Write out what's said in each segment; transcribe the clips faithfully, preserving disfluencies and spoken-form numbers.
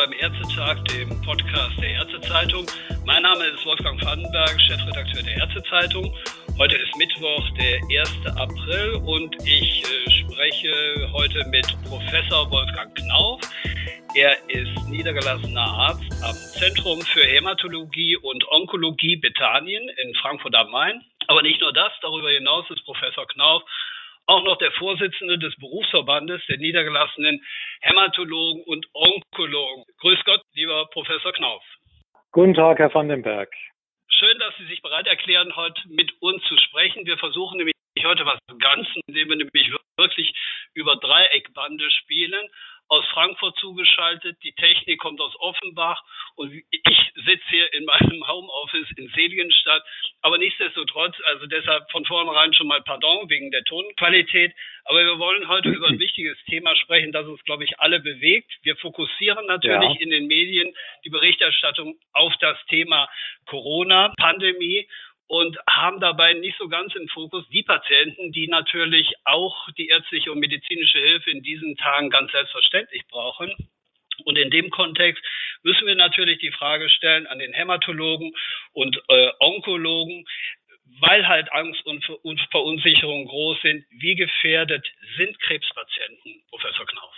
beim Ärztetag, dem Podcast der Ärztezeitung. Mein Name ist Wolfgang Vandenberg, Chefredakteur der Ärztezeitung. Heute ist Mittwoch, der erster April, und ich äh, spreche heute mit Professor Wolfgang Knauf. Er ist niedergelassener Arzt am Zentrum für Hämatologie und Onkologie Bethanien in Frankfurt am Main. Aber nicht nur das, darüber hinaus ist Professor Knauf auch noch der Vorsitzende des Berufsverbandes der niedergelassenen Hämatologen und Onkologen. Grüß Gott, lieber Professor Knauf. Guten Tag, Herr Vandenberg. Schön, dass Sie sich bereit erklären, heute mit uns zu sprechen. Wir versuchen nämlich heute was Ganzes, indem wir nämlich wirklich über Dreieckbande spielen. Aus Frankfurt zugeschaltet, die Technik kommt aus Offenbach und ich sitze hier in meinem Homeoffice in Seligenstadt. Aber nichtsdestotrotz, also deshalb von vornherein schon mal Pardon wegen der Tonqualität. Aber wir wollen heute über ein wichtiges Thema sprechen, das uns, glaube ich, alle bewegt. Wir fokussieren natürlich ja. in den Medien die Berichterstattung auf das Thema Corona-Pandemie und haben dabei nicht so ganz im Fokus die Patienten, die natürlich auch die ärztliche und medizinische Hilfe in diesen Tagen ganz selbstverständlich brauchen. Und in dem Kontext müssen wir natürlich die Frage stellen an den Hämatologen und äh, Onkologen, weil halt Angst und, und Verunsicherung groß sind. Wie gefährdet sind Krebspatienten, Professor Knauf?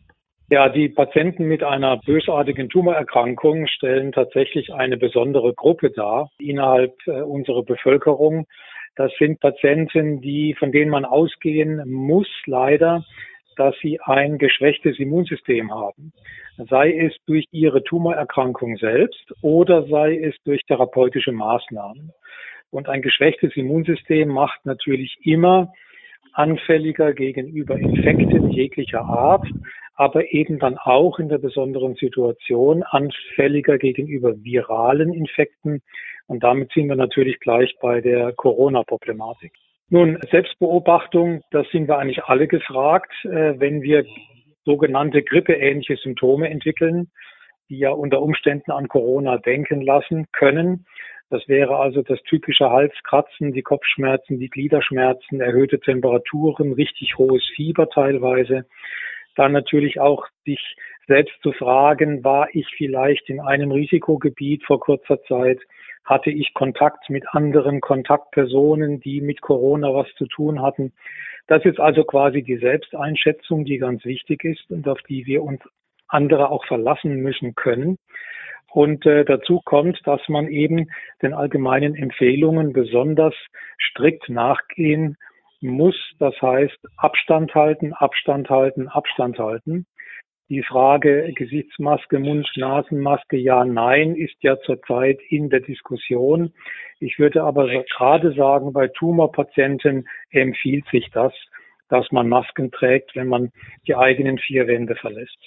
Ja, die Patienten mit einer bösartigen Tumorerkrankung stellen tatsächlich eine besondere Gruppe dar innerhalb äh, unserer Bevölkerung. Das sind Patienten, die, von denen man ausgehen muss, leider, dass sie ein geschwächtes Immunsystem haben. Sei es durch ihre Tumorerkrankung selbst oder sei es durch therapeutische Maßnahmen. Und ein geschwächtes Immunsystem macht natürlich immer anfälliger gegenüber Infekten jeglicher Art, aber eben dann auch in der besonderen Situation anfälliger gegenüber viralen Infekten. Und damit sind wir natürlich gleich bei der Corona-Problematik. Nun, Selbstbeobachtung, das sind wir eigentlich alle gefragt, äh, wenn wir sogenannte grippeähnliche Symptome entwickeln, die ja unter Umständen an Corona denken lassen können. Das wäre also das typische Halskratzen, die Kopfschmerzen, die Gliederschmerzen, erhöhte Temperaturen, richtig hohes Fieber teilweise. Dann natürlich auch sich selbst zu fragen, war ich vielleicht in einem Risikogebiet vor kurzer Zeit? Hatte ich Kontakt mit anderen Kontaktpersonen, die mit Corona was zu tun hatten? Das ist also quasi die Selbsteinschätzung, die ganz wichtig ist und auf die wir uns andere auch verlassen müssen können. Und äh, dazu kommt, dass man eben den allgemeinen Empfehlungen besonders strikt nachgehen muss. Das heißt, Abstand halten, Abstand halten, Abstand halten. Die Frage Gesichtsmaske, Mund-Nasen-Maske, ja, nein, ist ja zurzeit in der Diskussion. Ich würde aber gerade sagen, bei Tumorpatienten empfiehlt sich das, dass man Masken trägt, wenn man die eigenen vier Wände verlässt.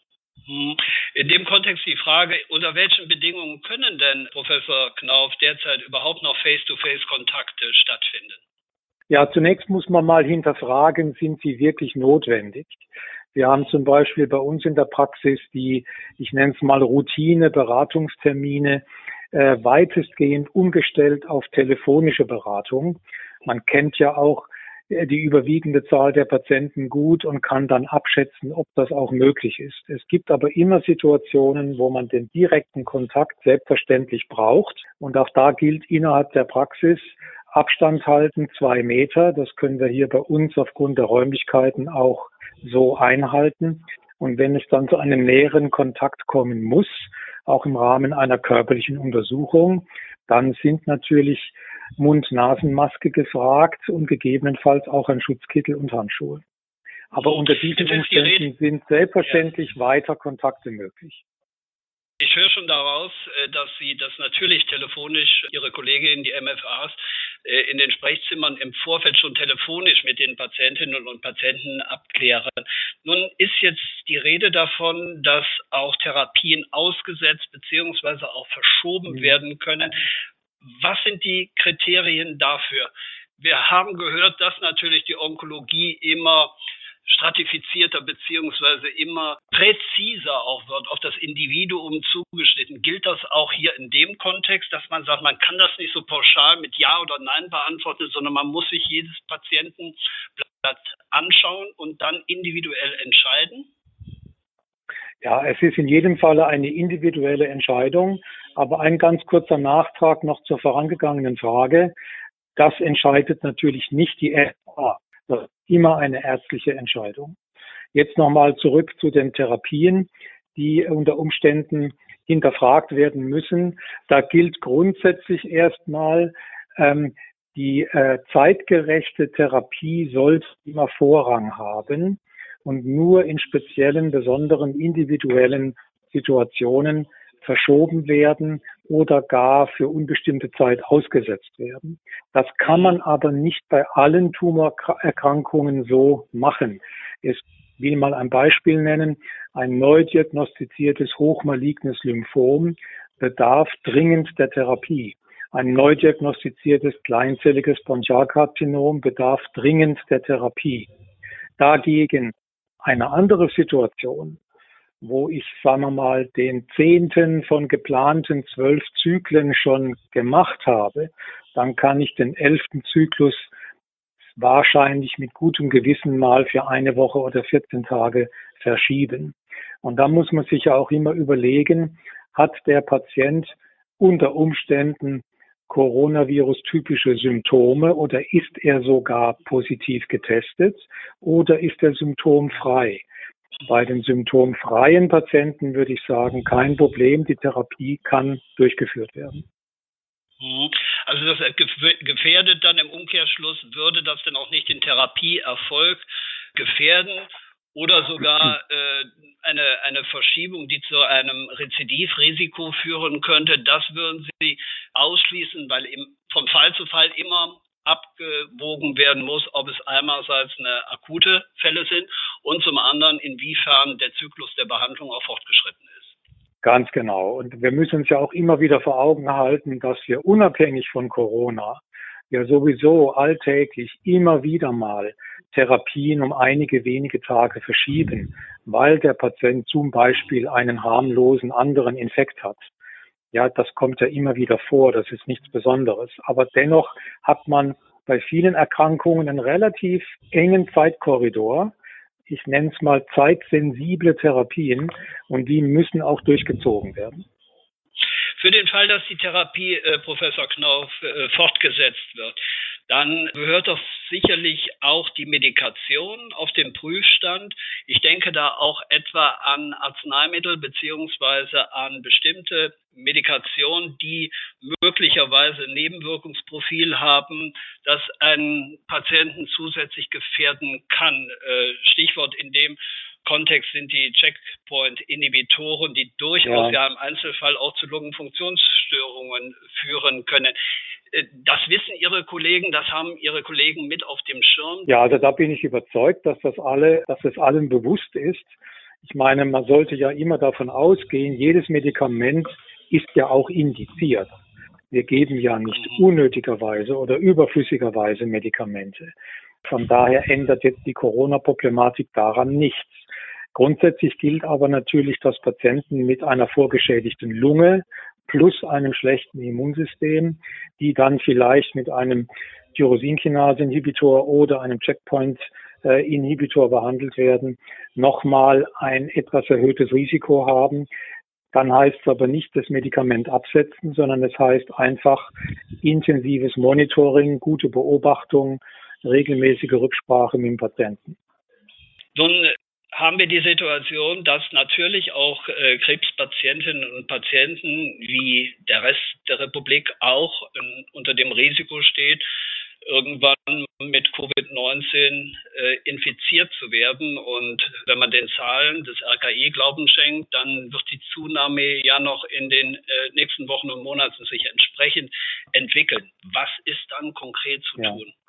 In dem Kontext die Frage, unter welchen Bedingungen können denn, Professor Knauf, derzeit überhaupt noch Face-to-Face-Kontakte stattfinden? Ja, zunächst muss man mal hinterfragen, sind sie wirklich notwendig? Wir haben zum Beispiel bei uns in der Praxis die, ich nenne es mal Routine-Beratungstermine, äh, weitestgehend umgestellt auf telefonische Beratung. Man kennt ja auch die überwiegende Zahl der Patienten gut und kann dann abschätzen, ob das auch möglich ist. Es gibt aber immer Situationen, wo man den direkten Kontakt selbstverständlich braucht. Und auch da gilt innerhalb der Praxis Abstand halten, zwei Meter. Das können wir hier bei uns aufgrund der Räumlichkeiten auch so einhalten. Und wenn es dann zu einem näheren Kontakt kommen muss, auch im Rahmen einer körperlichen Untersuchung, dann sind natürlich Mund-Nasen-Maske gefragt und gegebenenfalls auch ein Schutzkittel und Handschuhe. Aber unter diesen Umständen sind selbstverständlich ja. weiter Kontakte möglich. Ich höre schon daraus, dass Sie das natürlich telefonisch, Ihre Kolleginnen, die M F As, in den Sprechzimmern im Vorfeld schon telefonisch mit den Patientinnen und Patienten abklären. Nun ist jetzt die Rede davon, dass auch Therapien ausgesetzt bzw. auch verschoben mhm. werden können. Was sind die Kriterien dafür? Wir haben gehört, dass natürlich die Onkologie immer stratifizierter beziehungsweise immer präziser auch wird, auf das Individuum zugeschnitten. Gilt das auch hier in dem Kontext, dass man sagt, man kann das nicht so pauschal mit Ja oder Nein beantworten, sondern man muss sich jedes Patientenblatt anschauen und dann individuell entscheiden? Ja, es ist in jedem Falle eine individuelle Entscheidung, aber ein ganz kurzer Nachtrag noch zur vorangegangenen Frage. Das entscheidet natürlich nicht die F A. Das ist immer eine ärztliche Entscheidung. Jetzt nochmal zurück zu den Therapien, die unter Umständen hinterfragt werden müssen. Da gilt grundsätzlich erstmal, ähm, die äh, zeitgerechte Therapie sollte immer Vorrang haben und nur in speziellen, besonderen, individuellen Situationen verschoben werden oder gar für unbestimmte Zeit ausgesetzt werden. Das kann man aber nicht bei allen Tumorerkrankungen so machen. Ich will mal ein Beispiel nennen. Ein neu diagnostiziertes hochmalignes Lymphom bedarf dringend der Therapie. Ein neu diagnostiziertes kleinzelliges Bronchialkarzinom bedarf dringend der Therapie. Dagegen eine andere Situation, wo ich, sagen wir mal, den zehnten von geplanten zwölf Zyklen schon gemacht habe, dann kann ich den elften Zyklus wahrscheinlich mit gutem Gewissen mal für eine Woche oder vierzehn Tage verschieben. Und da muss man sich ja auch immer überlegen, hat der Patient unter Umständen Coronavirus-typische Symptome oder ist er sogar positiv getestet oder ist er symptomfrei? Bei den symptomfreien Patienten würde ich sagen, kein Problem, die Therapie kann durchgeführt werden. Also das gefährdet dann im Umkehrschluss, würde das denn auch nicht den Therapieerfolg gefährden oder sogar äh, eine, eine Verschiebung, die zu einem Rezidivrisiko führen könnte? Das würden Sie ausschließen, weil im, von Fall zu Fall immer abgewogen werden muss, ob es einerseits eine akute Fälle sind und zum anderen, inwiefern der Zyklus der Behandlung auch fortgeschritten ist. Ganz genau. Und wir müssen uns ja auch immer wieder vor Augen halten, dass wir unabhängig von Corona ja sowieso alltäglich immer wieder mal Therapien um einige wenige Tage verschieben, weil der Patient zum Beispiel einen harmlosen anderen Infekt hat. Ja, das kommt ja immer wieder vor, das ist nichts Besonderes. Aber dennoch hat man bei vielen Erkrankungen einen relativ engen Zeitkorridor. Ich nenne es mal zeitsensible Therapien und die müssen auch durchgezogen werden. Für den Fall, dass die Therapie, äh, Professor Knauf, äh, fortgesetzt wird, dann gehört doch sicherlich auch die Medikation auf den Prüfstand. Ich denke da auch etwa an Arzneimittel beziehungsweise an bestimmte Medikationen, die möglicherweise ein Nebenwirkungsprofil haben, das einen Patienten zusätzlich gefährden kann. Äh, Stichwort in dem Kontext sind die Checkpoint-Inhibitoren, die durchaus ja. ja im Einzelfall auch zu Lungenfunktionsstörungen führen können. Das wissen Ihre Kollegen, das haben Ihre Kollegen mit auf dem Schirm? Ja, also da bin ich überzeugt, dass das alle, dass es allen bewusst ist. Ich meine, man sollte ja immer davon ausgehen, jedes Medikament ist ja auch indiziert. Wir geben ja nicht mhm. unnötigerweise oder überflüssigerweise Medikamente. Von daher ändert jetzt die Corona-Problematik daran nichts. Grundsätzlich gilt aber natürlich, dass Patienten mit einer vorgeschädigten Lunge plus einem schlechten Immunsystem, die dann vielleicht mit einem Tyrosinkinase-Inhibitor oder einem Checkpoint-Inhibitor behandelt werden, nochmal ein etwas erhöhtes Risiko haben. Dann heißt es aber nicht das Medikament absetzen, sondern es heißt einfach intensives Monitoring, gute Beobachtung, regelmäßige Rücksprache mit dem Patienten. Nun haben wir die Situation, dass natürlich auch äh, Krebspatientinnen und Patienten wie der Rest der Republik auch äh, unter dem Risiko steht, irgendwann mit Covid neunzehn äh, infiziert zu werden. Und wenn man den Zahlen des R K I Glauben schenkt, dann wird die Zunahme ja noch in den äh, nächsten Wochen und Monaten sich entsprechend entwickeln. Was ist dann konkret zu ja. tun?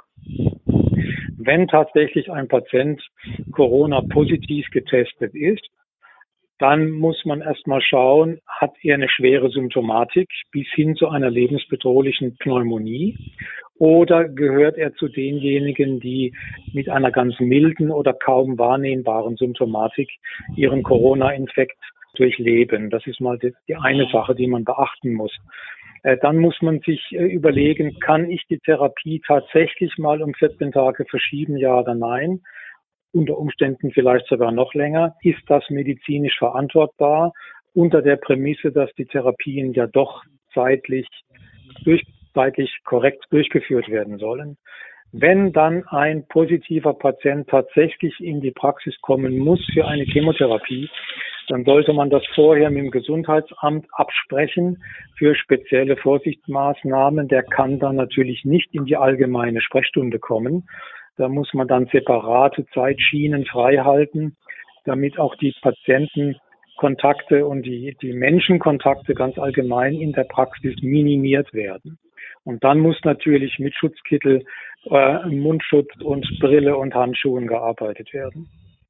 Wenn tatsächlich ein Patient Corona-positiv getestet ist, dann muss man erstmal schauen, hat er eine schwere Symptomatik bis hin zu einer lebensbedrohlichen Pneumonie oder gehört er zu denjenigen, die mit einer ganz milden oder kaum wahrnehmbaren Symptomatik ihren Corona-Infekt durchleben. Das ist mal die, die eine Sache, die man beachten muss. Dann muss man sich überlegen, kann ich die Therapie tatsächlich mal um vierzehn Tage verschieben, ja oder nein? unter Umständen vielleicht sogar noch länger. Ist das medizinisch verantwortbar unter der Prämisse, dass die Therapien ja doch zeitlich, durch, zeitlich korrekt durchgeführt werden sollen? Wenn dann ein positiver Patient tatsächlich in die Praxis kommen muss für eine Chemotherapie, dann sollte man das vorher mit dem Gesundheitsamt absprechen für spezielle Vorsichtsmaßnahmen. Der kann dann natürlich nicht in die allgemeine Sprechstunde kommen. Da muss man dann separate Zeitschienen freihalten, damit auch die Patientenkontakte und die, die Menschenkontakte ganz allgemein in der Praxis minimiert werden. Und dann muss natürlich mit Schutzkittel, äh, Mundschutz und Brille und Handschuhen gearbeitet werden.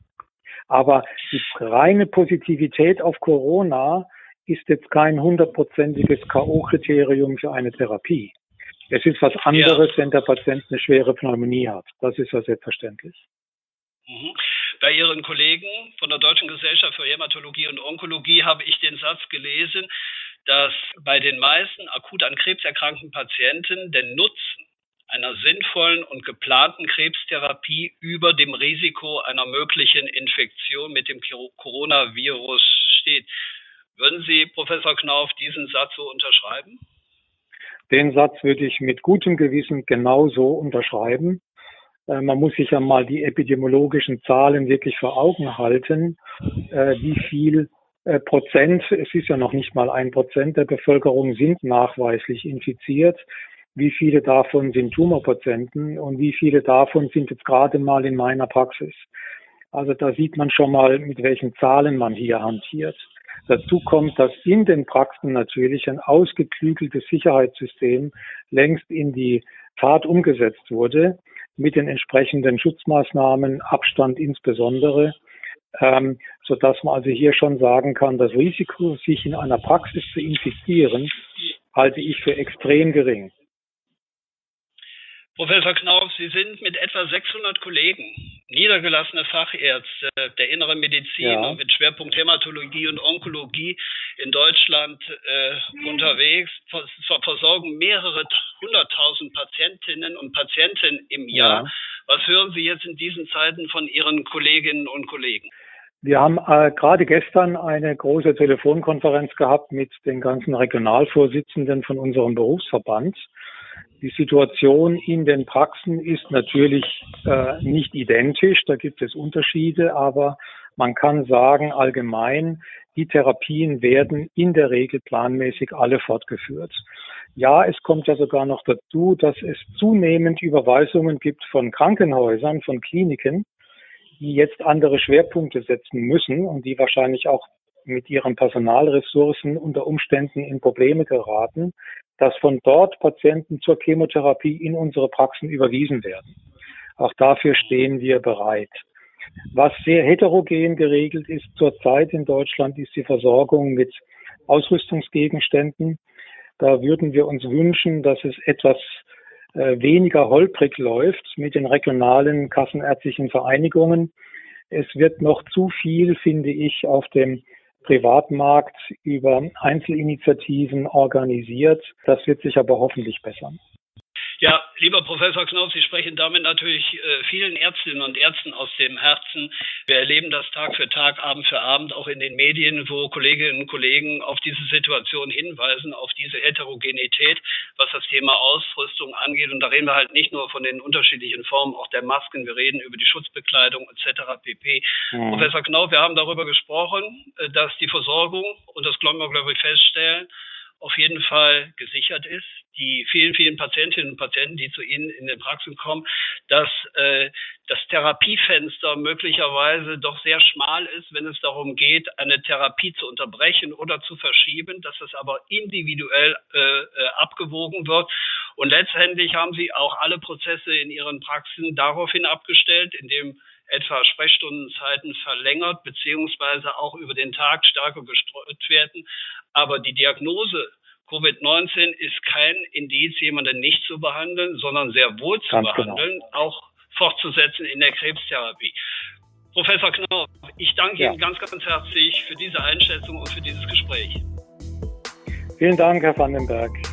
Aber die reine Positivität auf Corona ist jetzt kein hundertprozentiges K O-Kriterium für eine Therapie. Es ist was anderes, ja, wenn der Patient eine schwere Pneumonie hat. Das ist ja selbstverständlich. Mhm. Bei Ihren Kollegen von der Deutschen Gesellschaft für Hämatologie und Onkologie habe ich den Satz gelesen, dass bei den meisten akut an Krebs erkrankten Patienten der Nutzen einer sinnvollen und geplanten Krebstherapie über dem Risiko einer möglichen Infektion mit dem Coronavirus steht. Würden Sie, Professor Knauf, diesen Satz so unterschreiben? Den Satz würde ich mit gutem Gewissen genauso unterschreiben. Äh, man muss sich ja mal die epidemiologischen Zahlen wirklich vor Augen halten, äh, wie viel äh, Prozent, es ist ja noch nicht mal ein Prozent der Bevölkerung sind nachweislich infiziert. Wie viele davon sind Tumorpatienten und wie viele davon sind jetzt gerade mal in meiner Praxis? Also da sieht man schon mal, mit welchen Zahlen man hier hantiert. Dazu kommt, dass in den Praxen natürlich ein ausgeklügeltes Sicherheitssystem längst in die Tat umgesetzt wurde, mit den entsprechenden Schutzmaßnahmen, Abstand insbesondere, ähm, sodass man also hier schon sagen kann, das Risiko, sich in einer Praxis zu infizieren, halte ich für extrem gering. Professor Knauf, Sie sind mit etwa sechshundert Kollegen, niedergelassene Fachärzte der inneren Medizin, ja, und mit Schwerpunkt Hämatologie und Onkologie in Deutschland äh, unterwegs, versorgen mehrere hunderttausend Patientinnen und Patienten im Jahr. Ja. Was hören Sie jetzt in diesen Zeiten von Ihren Kolleginnen und Kollegen? Wir haben äh, gerade gestern eine große Telefonkonferenz gehabt mit den ganzen Regionalvorsitzenden von unserem Berufsverband. Die Situation in den Praxen ist natürlich äh, nicht identisch, da gibt es Unterschiede, aber man kann sagen, allgemein, die Therapien werden in der Regel planmäßig alle fortgeführt. Ja, es kommt ja sogar noch dazu, dass es zunehmend Überweisungen gibt von Krankenhäusern, von Kliniken, die jetzt andere Schwerpunkte setzen müssen und die wahrscheinlich auch mit ihren Personalressourcen unter Umständen in Probleme geraten, dass von dort Patienten zur Chemotherapie in unsere Praxen überwiesen werden. Auch dafür stehen wir bereit. Was sehr heterogen geregelt ist zurzeit in Deutschland, ist die Versorgung mit Ausrüstungsgegenständen. Da würden wir uns wünschen, dass es etwas äh, weniger holprig läuft mit den regionalen kassenärztlichen Vereinigungen. Es wird noch zu viel, finde ich, auf dem Privatmarkt über Einzelinitiativen organisiert. Das wird sich aber hoffentlich bessern. Ja, lieber Professor Knauf, Sie sprechen damit natürlich äh, vielen Ärztinnen und Ärzten aus dem Herzen. Wir erleben das Tag für Tag, Abend für Abend, auch in den Medien, wo Kolleginnen und Kollegen auf diese Situation hinweisen, auf diese Heterogenität, was das Thema Ausrüstung angeht. Und da reden wir halt nicht nur von den unterschiedlichen Formen, auch der Masken, wir reden über die Schutzbekleidung et cetera pp. Mhm. Professor Knauf, wir haben darüber gesprochen, dass die Versorgung, und das können wir, glaube ich, feststellen, auf jeden Fall gesichert ist. Die vielen, vielen Patientinnen und Patienten, die zu Ihnen in den Praxen kommen, dass äh, das Therapiefenster möglicherweise doch sehr schmal ist, wenn es darum geht, eine Therapie zu unterbrechen oder zu verschieben, dass das aber individuell äh, abgewogen wird. Und letztendlich haben Sie auch alle Prozesse in Ihren Praxen daraufhin abgestellt, indem etwa Sprechstundenzeiten verlängert beziehungsweise auch über den Tag stärker gestreut werden. Aber die Diagnose Covid neunzehn ist kein Indiz, jemanden nicht zu behandeln, sondern sehr wohl zu Ganz behandeln, genau. auch fortzusetzen in der Krebstherapie. Professor Knauf, ich danke ja. Ihnen ganz, ganz herzlich für diese Einschätzung und für dieses Gespräch. Vielen Dank, Herr Vandenberg.